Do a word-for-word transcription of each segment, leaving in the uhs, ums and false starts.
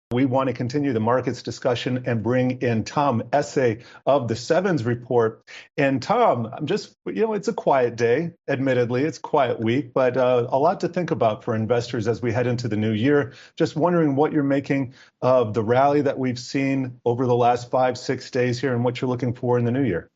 We want to continue the markets discussion and bring in Tom Essay of the Sevens Report. And Tom, I'm just, you know, it's a quiet day, admittedly, it's a quiet week, but uh, a lot to think about for investors as we head into the new year. Just wondering what you're making of the rally that we've seen over the last five, six days here and what you're looking for in the new year.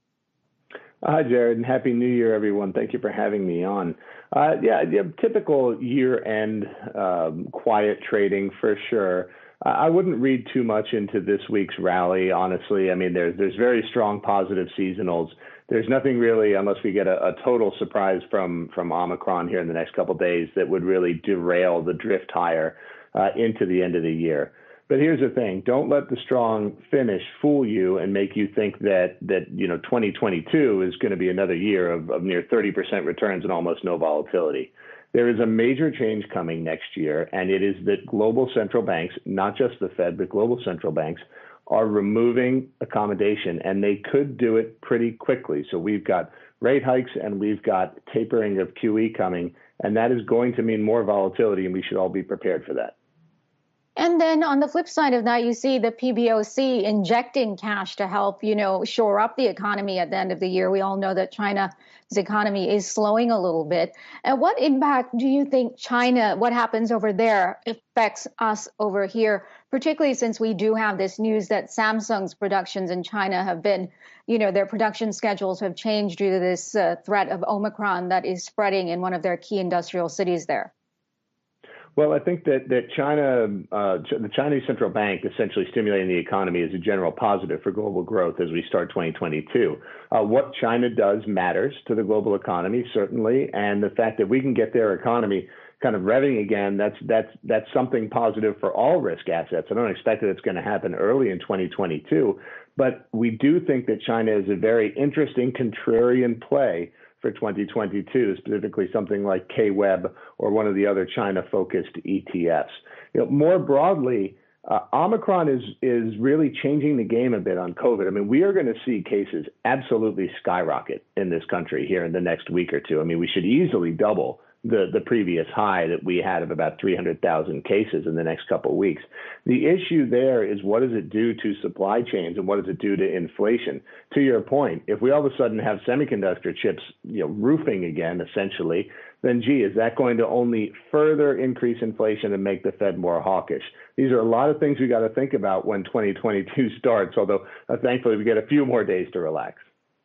Hi, Jared, and Happy New Year, everyone. Thank you for having me on. Uh, yeah, yeah, typical year-end um, quiet trading for sure. I wouldn't read too much into this week's rally, honestly. I mean, there's there's very strong positive seasonals. There's nothing really, unless we get a, a total surprise from from Omicron here in the next couple of days, that would really derail the drift higher uh, into the end of the year. But here's the thing: don't let the strong finish fool you and make you think that that you know twenty twenty-two is going to be another year of, of near thirty percent returns and almost no volatility. There is a major change coming next year, and it is that global central banks, not just the Fed, but global central banks, are removing accommodation, and they could do it pretty quickly. So we've got rate hikes and we've got tapering of Q E coming, and that is going to mean more volatility, and we should all be prepared for that. And then on the flip side of that, you see the P B O C injecting cash to help, you know, shore up the economy at the end of the year. We all know that China's economy is slowing a little bit. And what impact do you think China, what happens over there, affects us over here, particularly since we do have this news that Samsung's productions in China have been, you know, their production schedules have changed due to this uh, threat of Omicron that is spreading in one of their key industrial cities there? Well, I think that that China, uh, the Chinese central bank, essentially stimulating the economy is a general positive for global growth as we start twenty twenty-two. Uh, what China does matters to the global economy, certainly, and the fact that we can get their economy kind of revving again, that's that's that's something positive for all risk assets. I don't expect that it's going to happen early in twenty twenty-two, but we do think that China is a very interesting contrarian play for twenty twenty-two, specifically something like K W E B or one of the other China-focused E T Fs. You know, more broadly, uh, Omicron is is really changing the game a bit on COVID. I mean, we are going to see cases absolutely skyrocket in this country here in the next week or two. I mean, we should easily double the, the previous high that we had of about three hundred thousand cases in the next couple of weeks. The issue there is, what does it do to supply chains and what does it do to inflation? To your point, if we all of a sudden have semiconductor chips, you know, roofing again, essentially, then gee, is that going to only further increase inflation and make the Fed more hawkish? These are a lot of things we got to think about when twenty twenty-two starts, although uh, thankfully we get a few more days to relax.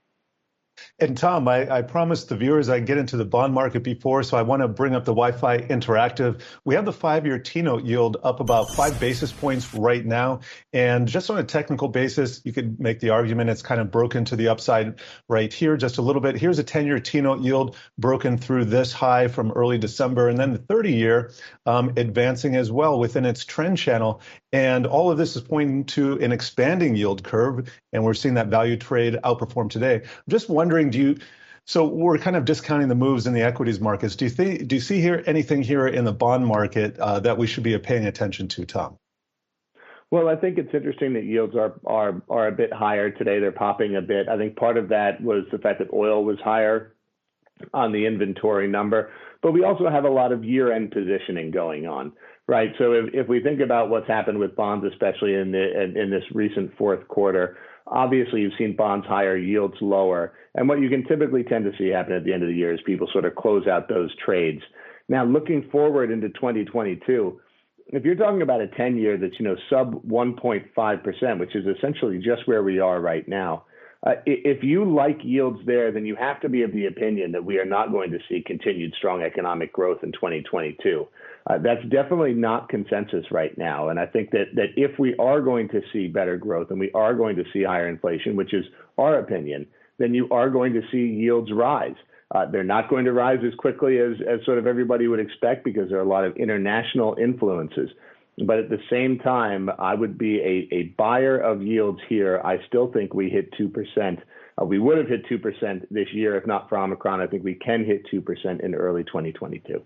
And Tom, I, I promised the viewers I'd get into the bond market before, so I want to bring up the Wi-Fi Interactive. We have the five-year T-note yield up about five basis points right now. And just on a technical basis, you could make the argument it's kind of broken to the upside right here just a little bit. Here's a ten-year T-note yield broken through this high from early December. And then the thirty-year um, advancing as well within its trend channel. And all of this is pointing to an expanding yield curve. And we're seeing that value trade outperform today. I'm just wondering, do you, so we're kind of discounting the moves in the equities markets. Do you think, do you see here anything here in the bond market uh, that we should be paying attention to, Tom? Well, I think it's interesting that yields are, are, are a bit higher today. They're popping a bit. I think part of that was the fact that oil was higher on the inventory number, but we also have a lot of year-end positioning going on. Right. So if, if we think about what's happened with bonds, especially in the in, in this recent fourth quarter, obviously you've seen bonds higher, yields lower. And what you can typically tend to see happen at the end of the year is people sort of close out those trades. Now, looking forward into twenty twenty-two, if you're talking about a ten-year that's, you know, sub one point five percent, which is essentially just where we are right now, Uh, if you like yields there, then you have to be of the opinion that we are not going to see continued strong economic growth in twenty twenty-two. Uh, that's definitely not consensus right now. And I think that that if we are going to see better growth and we are going to see higher inflation, which is our opinion, then you are going to see yields rise. Uh, they're not going to rise as quickly as, as sort of everybody would expect because there are a lot of international influences. But at the same time, I would be a, a buyer of yields here. I still think we hit two percent. Uh, we would have hit two percent this year if not for Omicron. I think we can hit two percent in early twenty twenty-two.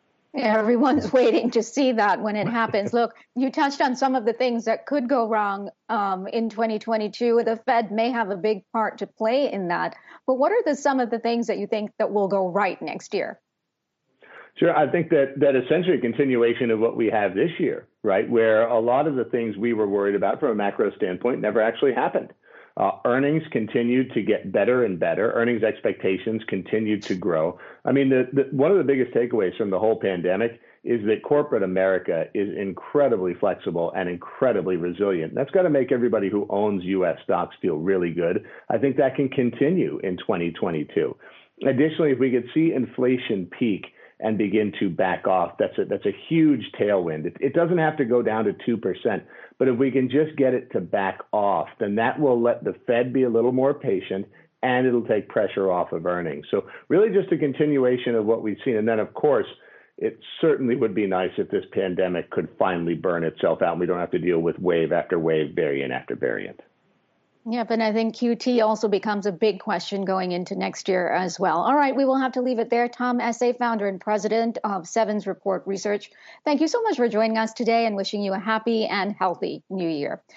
Everyone's waiting to see that when it happens. Look, you touched on some of the things that could go wrong um, in twenty twenty-two. The Fed may have a big part to play in that. But what are the some of the things that you think that will go right next year? Sure. I think that that essentially a continuation of what we have this year, right? Where a lot of the things we were worried about from a macro standpoint never actually happened. Uh, earnings continued to get better and better. Earnings expectations continued to grow. I mean, the, the, one of the biggest takeaways from the whole pandemic is that corporate America is incredibly flexible and incredibly resilient. That's got to make everybody who owns U S stocks feel really good. I think that can continue in twenty twenty-two. Additionally, if we could see inflation peak and begin to back off, that's a, that's a huge tailwind. It, it doesn't have to go down to two percent, but if we can just get it to back off, then that will let the Fed be a little more patient and it'll take pressure off of earnings. So really just a continuation of what we've seen. And then, of course, it certainly would be nice if this pandemic could finally burn itself out and we don't have to deal with wave after wave, variant after variant. Yep, and I think Q T also becomes a big question going into next year as well. All right, we will have to leave it there. Tom Essay, founder and president of Sevens Report Research, thank you so much for joining us today and wishing you a happy and healthy new year.